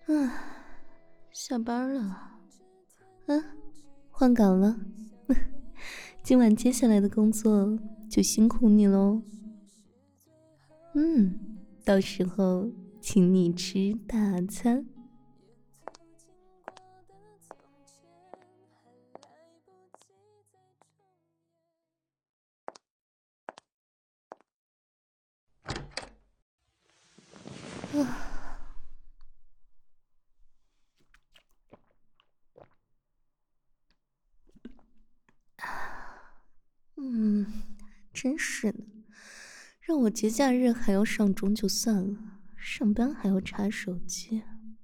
下班了。换岗了。今晚接下来的工作就辛苦你喽。到时候请你吃大餐。真是的，让我节假日还要上钟就算了，上班还要查手机。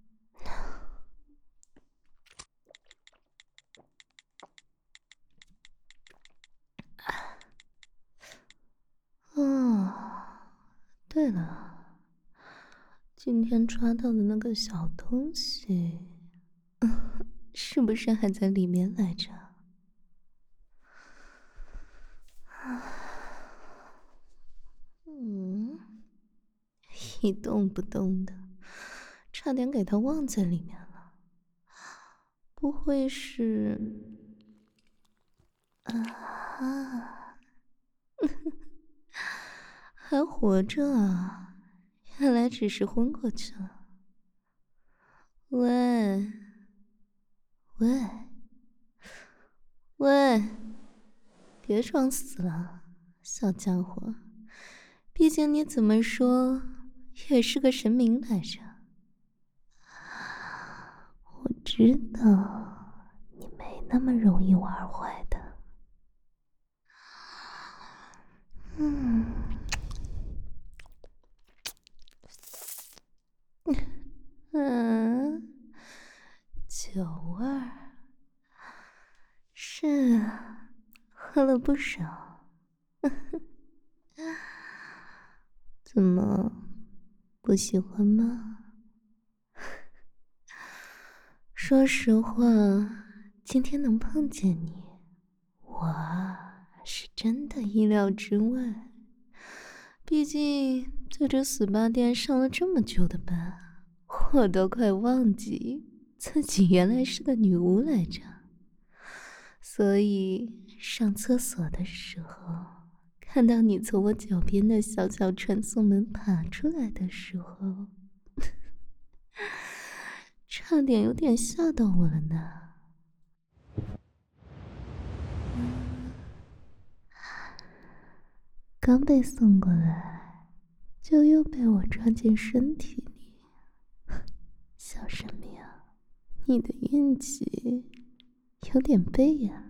对了，今天抓到的那个小东西，是不是还在里面来着？一动不动的，差点给它忘在里面了。不会是……还活着啊？原来只是昏过去了。喂，喂，喂，别装死了，小家伙，毕竟你怎么说也是个神明来着。我知道你没那么容易玩坏的。酒味儿，是啊，喝了不少。怎么不喜欢吗？说实话，今天能碰见你，我是真的意料之外。毕竟在这SPA店上了这么久的班，我都快忘记自己原来是个女巫来着。所以上厕所的时候，看到你从我脚边的小小传送门爬出来的时候，差点有点吓到我了呢。刚被送过来，就又被我抓进身体里。小神明，你的运气有点背呀。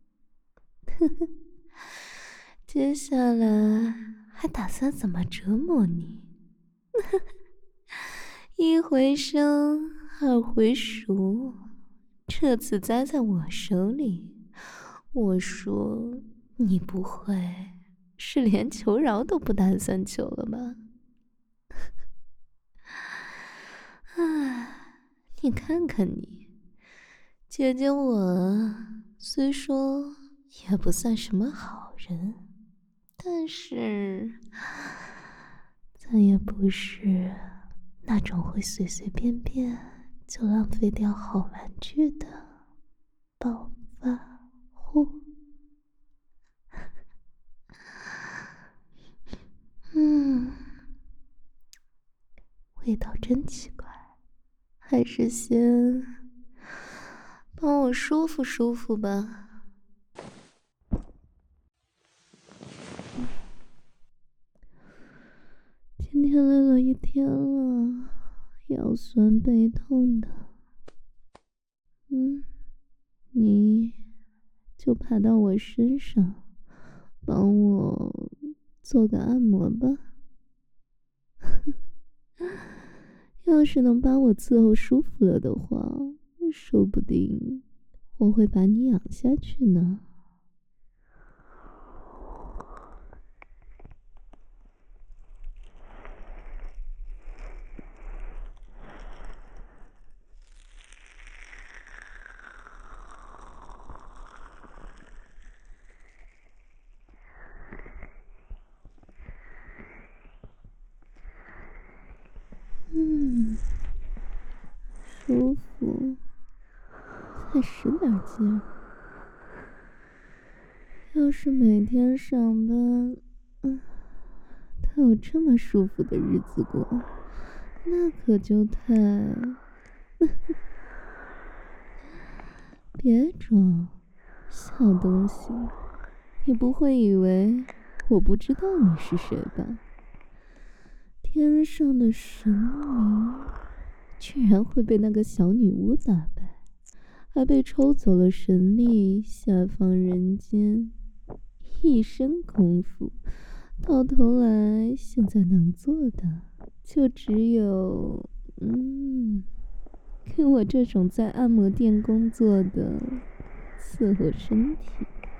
接下来还打算怎么折磨你？一回生，二回熟，这次栽在我手里，我说你不会是连求饶都不打算求了吧？你看看你，姐姐我虽说也不算什么好人，但是咱也不是那种会随随便便就浪费掉好玩具的暴发户。味道真奇怪，还是先帮我舒服舒服吧。今天累了一天了，腰酸背痛的。你就爬到我身上，帮我做个按摩吧。要是能把我伺候舒服了的话，说不定我会把你养下去呢。 再使点劲儿。要是每天上班，他有这么舒服的日子过，那可就太……别装，小东西，你不会以为我不知道你是谁吧？天上的神明居然会被那个小女巫打败，还被抽走了神力，下放人间，一身功夫，到头来现在能做的就只有……跟我这种在按摩店工作的伺候身体。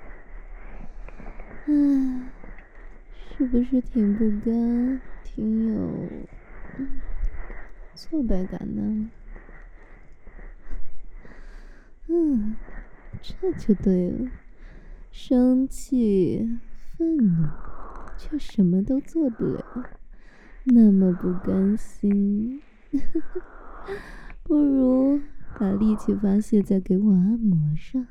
是不是挺不甘，挺有挫败感呢？这就对了，生气、愤怒，却什么都做不了，那么不甘心。不如把力气发泄在给我按摩上。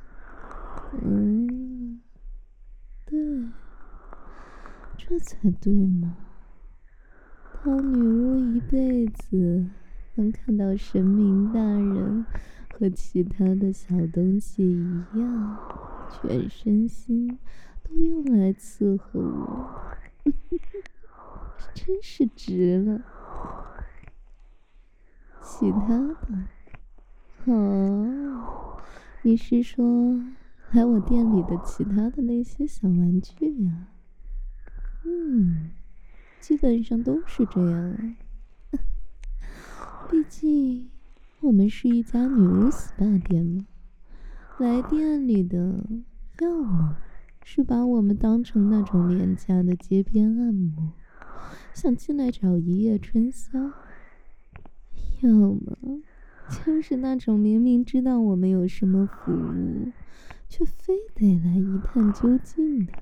对，这才对嘛。当女巫一辈子，能看到神明大人和其他的小东西一样，全身心都用来伺候我，真是值了。其他的？你是说来我店里的其他的那些小玩具呀？基本上都是这样啊。毕竟我们是一家女巫 SPA 店嘛，来店里的要么是把我们当成那种廉价的街边按摩，想进来找一夜春宵，要么就是那种明明知道我们有什么服务，却非得来一探究竟的。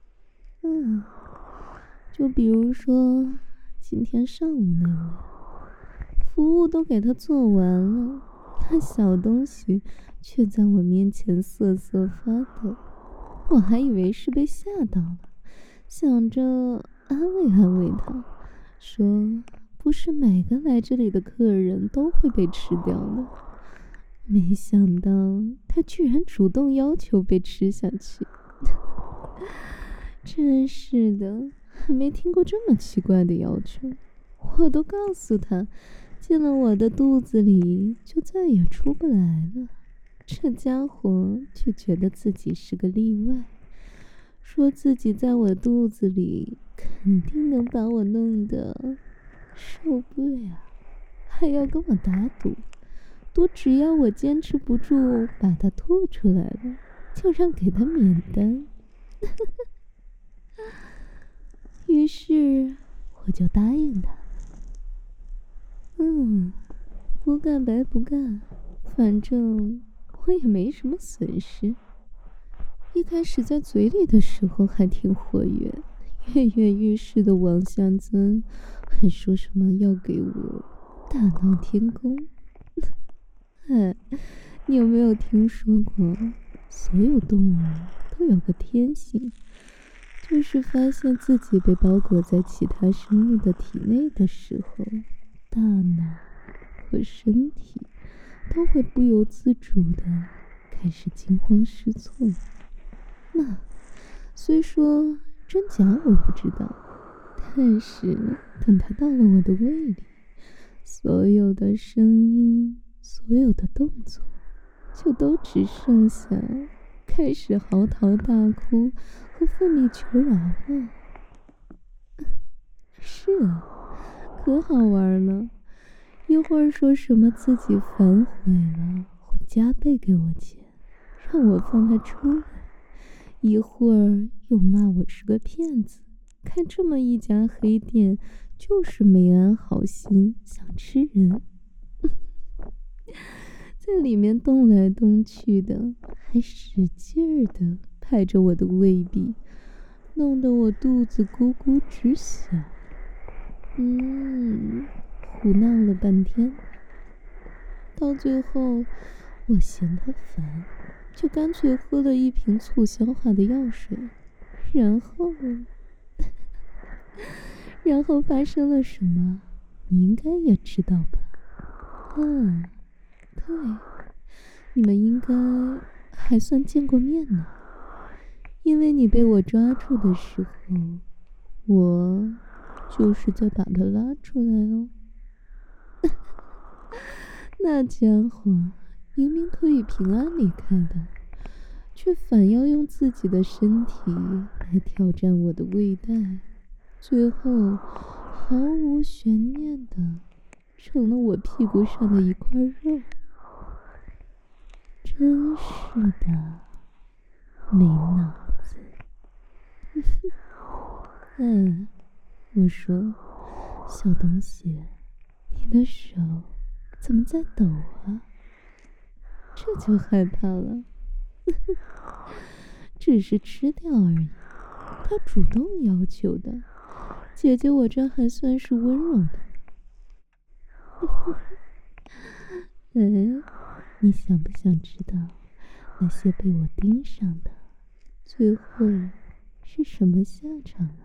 就比如说今天上午那位，服务都给他做完了，那小东西却在我面前瑟瑟发抖，我还以为是被吓到了，想着安慰安慰他，说不是每个来这里的客人都会被吃掉的。没想到他居然主动要求被吃下去。真是的，还没听过这么奇怪的要求。我都告诉他，进了我的肚子里就再也出不来了，这家伙却觉得自己是个例外，说自己在我肚子里肯定能把我弄得受不了，还要跟我打赌，只要我坚持不住把它吐出来了，就让给他免单。于是我就答应他。不干白不干，反正我也没什么损失。一开始在嘴里的时候还挺活跃，跃跃欲试的往下钻，还说什么要给我大闹天宫。你有没有听说过，所有动物都有个天性，就是发现自己被包裹在其他生物的体内的时候，大脑和身体都会不由自主的开始惊慌失措。那虽说真假我不知道，但是等它到了我的胃里，所有的声音，所有的动作，就都只剩下开始嚎啕大哭和奋力求饶了。是啊，可好玩了。一会儿说什么自己反悔了，会加倍给我钱，让我放他出来；一会儿又骂我是个骗子，开这么一家黑店就是没安好心，想吃人。在里面动来动去的，还使劲儿的拍着我的胃壁，弄得我肚子咕咕直响。胡闹了半天，到最后我嫌他烦，就干脆喝了一瓶促消化的药水，然后然后发生了什么，你应该也知道吧？对，你们应该还算见过面呢，因为你被我抓住的时候，我就是在把他拉出来哦。那家伙明明可以平安离开的，却反要用自己的身体来挑战我的胃袋，最后毫无悬念的成了我屁股上的一块肉。真是的，没脑子。我说，小东西，你的手怎么在抖啊？这就害怕了。只是吃掉而已，他主动要求的，姐姐我这还算是温柔的。你想不想知道那些被我盯上的最后是什么下场呢？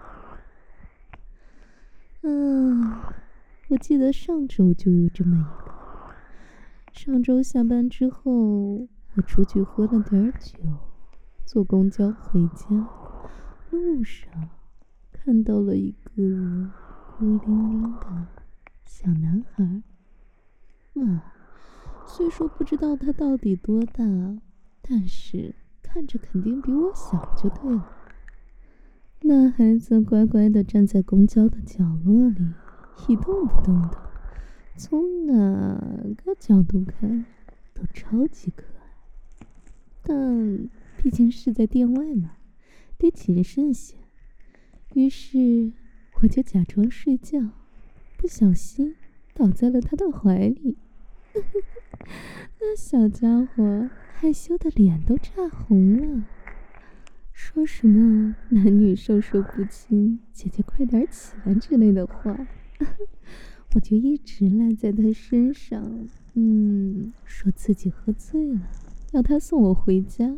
我记得上周就有这么一个。上周下班之后，我出去喝了点酒，坐公交回家，路上看到了一个孤零零的小男孩。虽说不知道他到底多大，但是看着肯定比我小就对了。那孩子乖乖地站在公交的角落里，一动不动的，从哪个角度看都超级可爱。但毕竟是在店外嘛，得谨慎些。于是我就假装睡觉，不小心倒在了他的怀里。那小家伙害羞的脸都炸红了，说什么男女授受不亲，姐姐快点起来之类的话。我就一直赖在他身上，说自己喝醉了，要他送我回家。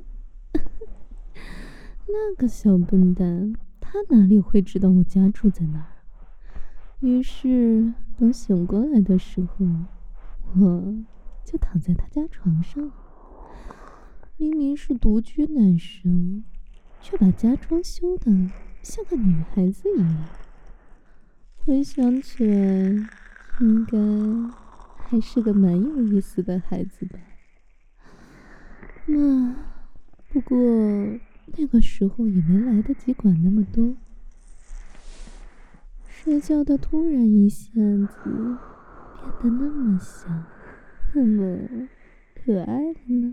那个小笨蛋，他哪里会知道我家住在哪儿？于是等醒过来的时候，我就躺在他家床上。明明是独居男生，却把家装修的像个女孩子一样。回想起来，应该还是个蛮有意思的孩子吧。不过那个时候也没来得及管那么多，谁叫他突然一下子变得那么小，那么可爱了呢？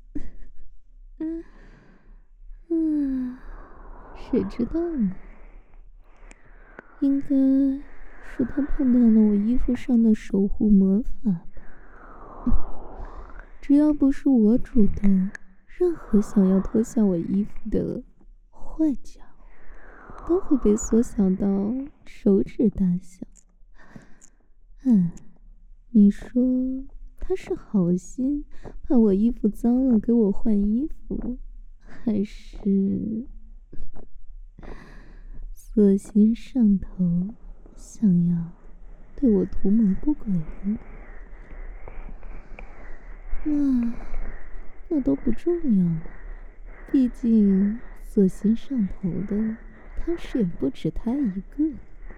谁知道呢？应该是他碰到了我衣服上的守护魔法吧。只要不是我主动，任何想要脱下我衣服的坏家伙都会被缩小到手指大小。你说他是好心怕我衣服脏了给我换衣服，还是色心上头，想要对我图谋不轨呢？那都不重要了，毕竟色心上头的当时也不止他一个。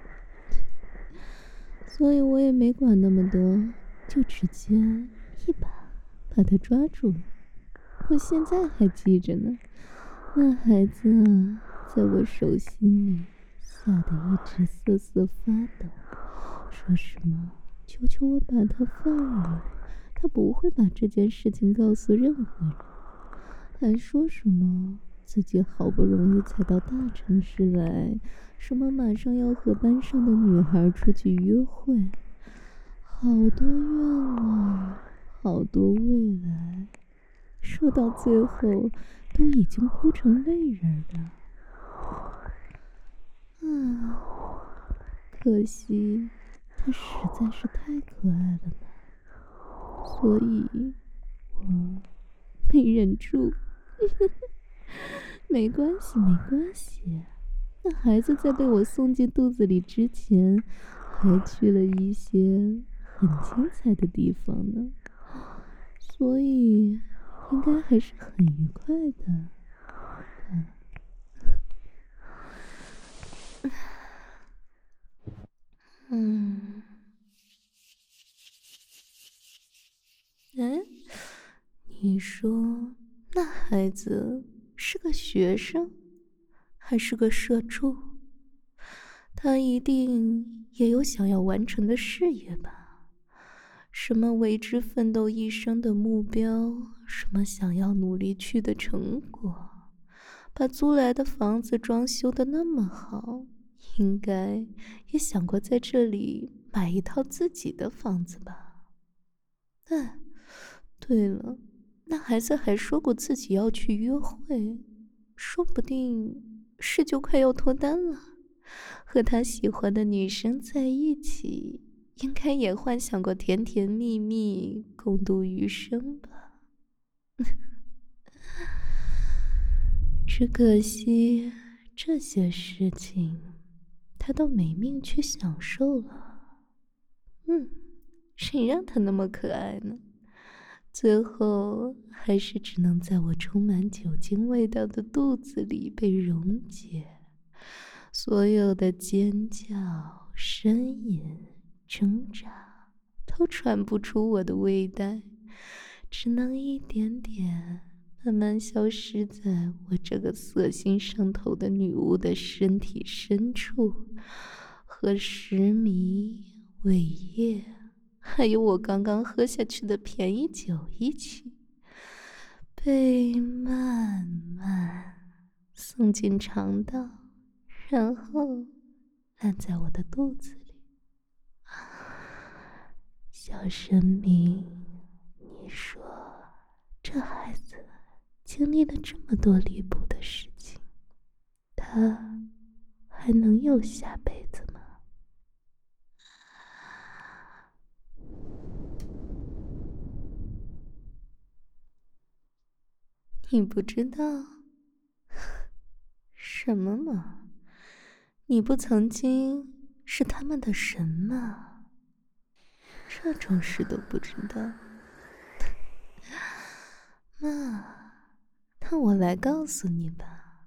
所以我也没管那么多，就直接一把把他抓住了。我现在还记着呢，那孩子啊，在我手心里吓得一直瑟瑟发抖，说什么求求我把他放了，他不会把这件事情告诉任何人，还说什么自己好不容易才到大城市来，什么马上要和班上的女孩出去约会，好多愿望，好多未来，说到最后都已经哭成泪人了。可惜他实在是太可爱了呢，所以我没忍住。没关系，没关系。那孩子在被我送进肚子里之前，还去了一些很精彩的地方呢，所以应该还是很愉快的。嗯，哎，你说那孩子是个学生，还是个社畜？他一定也有想要完成的事业吧？什么为之奋斗一生的目标，什么想要努力去的成果，把租来的房子装修的那么好，应该也想过在这里买一套自己的房子吧？哎，对了，那孩子还说过自己要去约会，说不定是就快要脱单了，和他喜欢的女生在一起，应该也幻想过甜甜蜜蜜，共度余生吧。只可惜这些事情，他都没命去享受了。谁让他那么可爱呢？最后还是只能在我充满酒精味道的肚子里被溶解，所有的尖叫、呻吟、挣扎都传不出我的胃袋，只能一点点慢慢消失在我这个色心上头的女巫的身体深处，和食糜、胃液还有我刚刚喝下去的便宜酒一起，被慢慢送进肠道，然后烂在我的肚子里。小生命，你说这孩子经历了这么多离谱的事情，他还能有下辈子吗？你不知道什么吗？你不曾经是他们的神吗？这种事都不知道？那我来告诉你吧。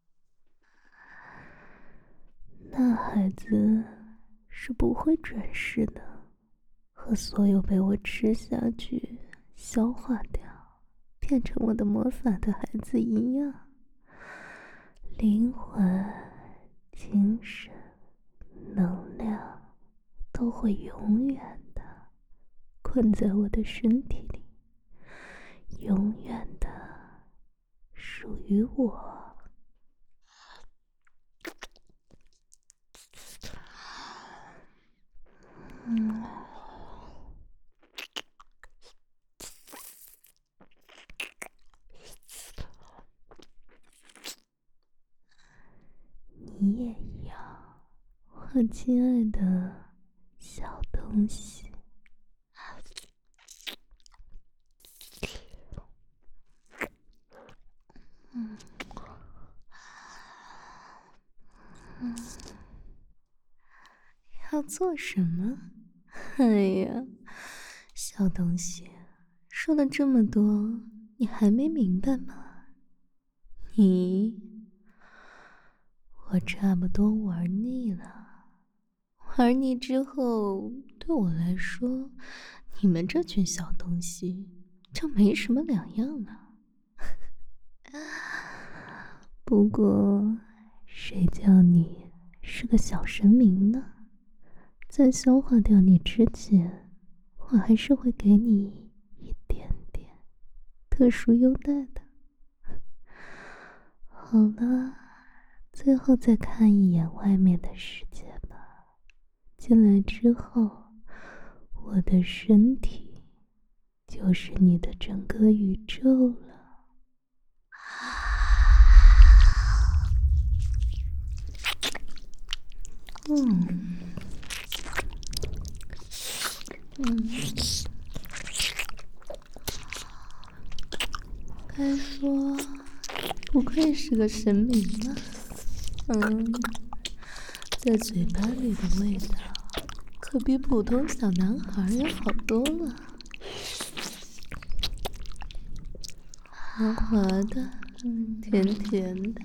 那孩子是不会转世的，和所有被我吃下去、消化掉、变成我的魔法的孩子一样，灵魂、精神、能量都会永远的困在我的身体里，永远的属于我。你也一样，我亲爱的小东西。要做什么？哎呀，小东西，说了这么多，你还没明白吗？我差不多玩腻了。玩腻之后，对我来说，你们这群小东西就没什么两样了。不过，谁叫你是个小神明呢？在消化掉你之前，我还是会给你一点点特殊优待的。好了，最后再看一眼外面的世界吧。进来之后，我的身体就是你的整个宇宙了。 该说，不愧是个神明啊。在嘴巴里的味道，可比普通小男孩要好多了。滑滑的，甜甜的。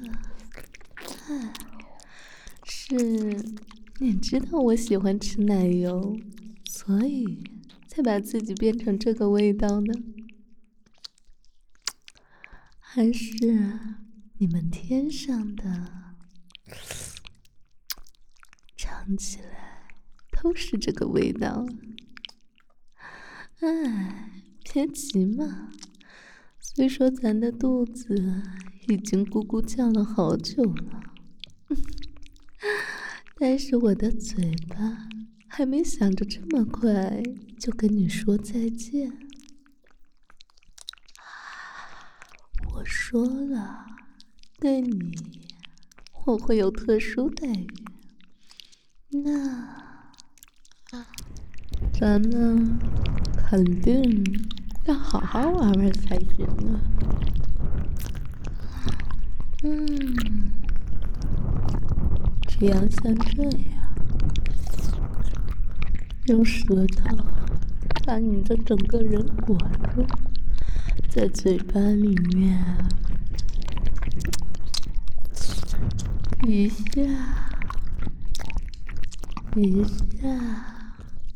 是你知道我喜欢吃奶油，所以才把自己变成这个味道呢？还是你们天上的，尝起来都是这个味道？哎，别急嘛，虽说咱的肚子已经咕咕叫了好久了，但是我的嘴巴还没想着这么快就跟你说再见。我说了，对你我会有特殊待遇，那咱们肯定要好好玩玩才行啊。只要像这样，用舌头把你的整个人裹住，在嘴巴里面一下一下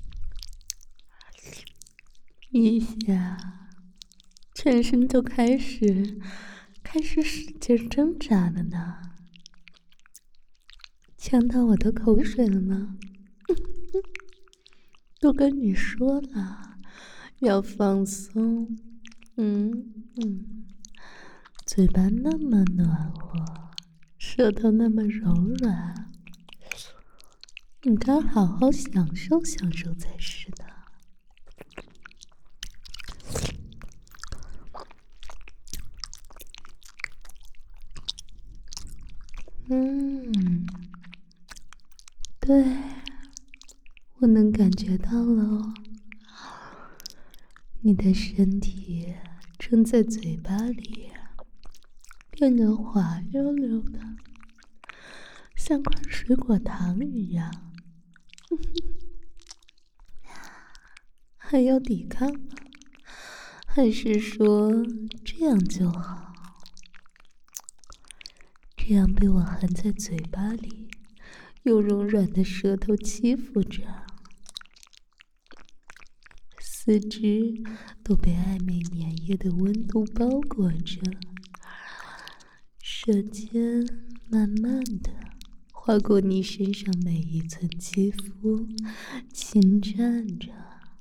一下，全身就开始使劲挣扎了呢。呛到我的口水了吗？都跟你说了，要放松。嘴巴那么暖和，舌头那么柔软，你该好好享受享受才是的。对，我能感觉到了哦，你的身体正在嘴巴里变得滑溜溜的，像块水果糖一样。还要抵抗吗？还是说这样就好？这样被我含在嘴巴里，用柔软的舌头欺负着，四肢都被暧昧粘液的温度包裹着，舌尖慢慢的划过你身上每一寸肌肤，侵占着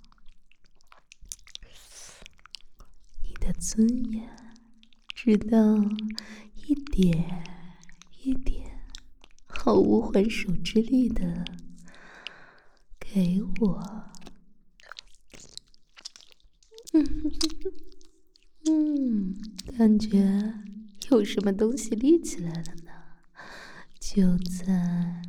你的尊严，直到一点一点毫无还手之力的给我。感觉有什么东西立起来了呢？就在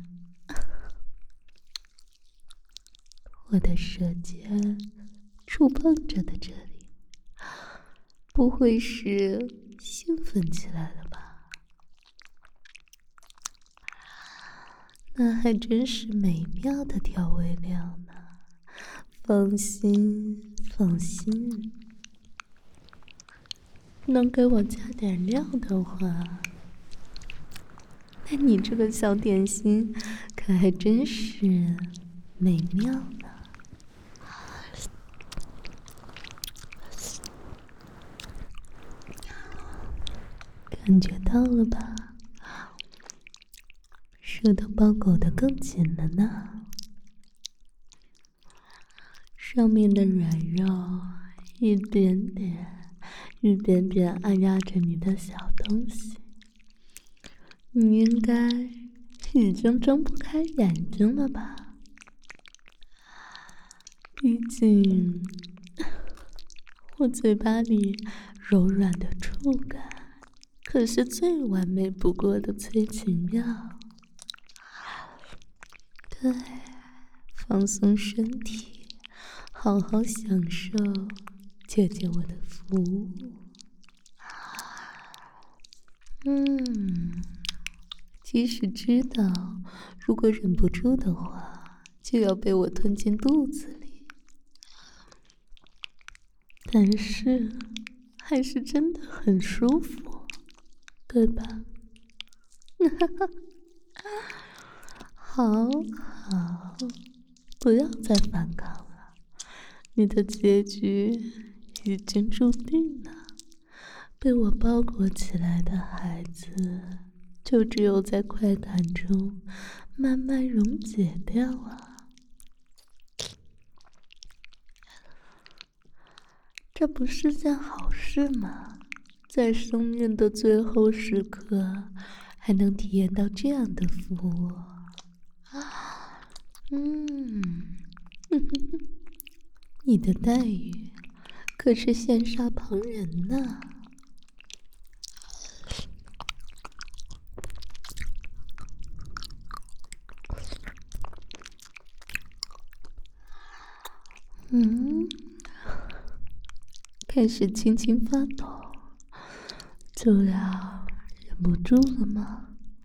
我的舌尖触碰着的这里，不会是兴奋起来了吧？那还真是美妙的调味料呢。放心，放心。能给我加点料的话，那你这个小点心可还真是美妙呢。感觉到了吧？舌头包裹得更紧了呢，上面的软肉一点点按压着你的小东西，你应该已经睁不开眼睛了吧？毕竟我嘴巴里柔软的触感可是最完美不过的催情药。对，放松身体，好好享受姐姐我的服务。 即使知道如果忍不住的话，就要被我吞进肚子里，但是还是真的很舒服，对吧？好，好，不要再反抗了，你的结局已经注定了。被我包裹起来的孩子，就只有在快感中慢慢溶解掉啊！这不是件好事吗？在生命的最后时刻，还能体验到这样的服务啊！你的待遇可是羡煞旁人呢。开始轻轻发抖，就要忍不住了吗？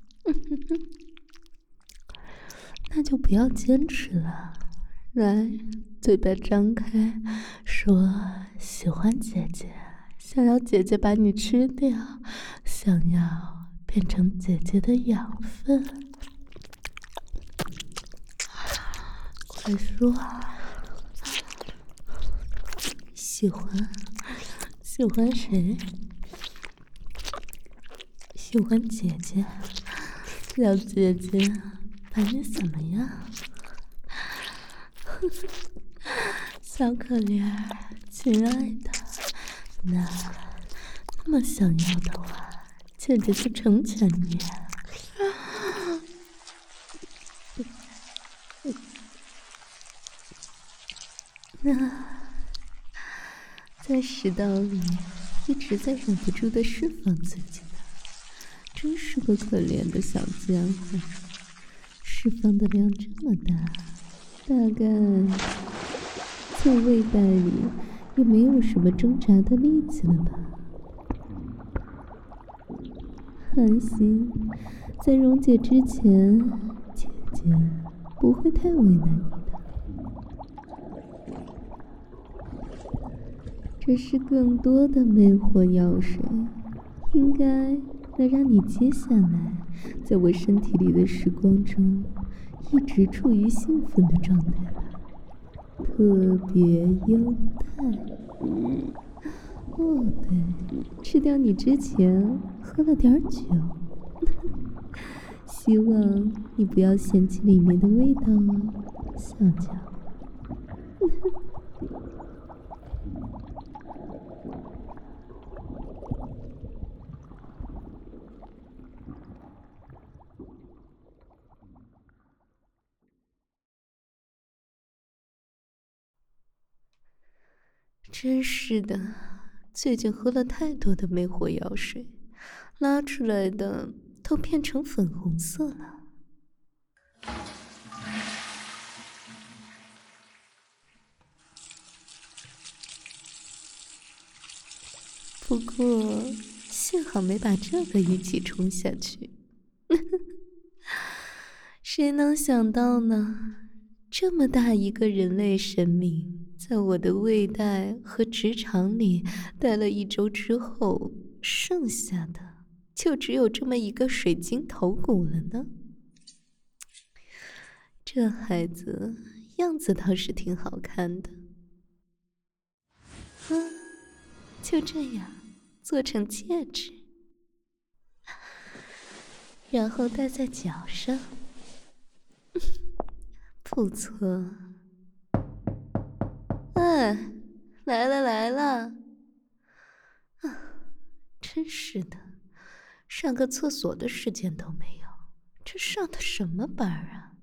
那就不要坚持了。来，嘴巴张开，说喜欢姐姐，想要姐姐把你吃掉，想要变成姐姐的养分。快说，喜欢谁？喜欢姐姐，要姐姐把你怎么样？小可怜儿，亲爱的，那么想要的话，姐姐就成全你。在食道里一直在忍不住的释放自己呢，真是个可怜的小家伙，释放的量这么大，大概在胃袋里也没有什么挣扎的力气了吧？安心，在溶解之前，姐姐不会太为难你的。这是更多的魅惑药水，应该能让你接下来在我身体里的时光中，一直处于兴奋的状态吧。特别优待。哦，对，吃掉你之前喝了点酒，希望你不要嫌弃里面的味道哦，小娇。真是的，最近喝了太多的魅惑药水，拉出来的都变成粉红色了。不过幸好没把这个一起冲下去。谁能想到呢？这么大一个人类生命，在我的胃袋和直肠里待了1周之后，剩下的就只有这么一个水晶头骨了呢。这孩子样子倒是挺好看的。就这样做成戒指，然后戴在脚上。不错。来了来了。真是的，上个厕所的时间都没有，这上的什么班啊？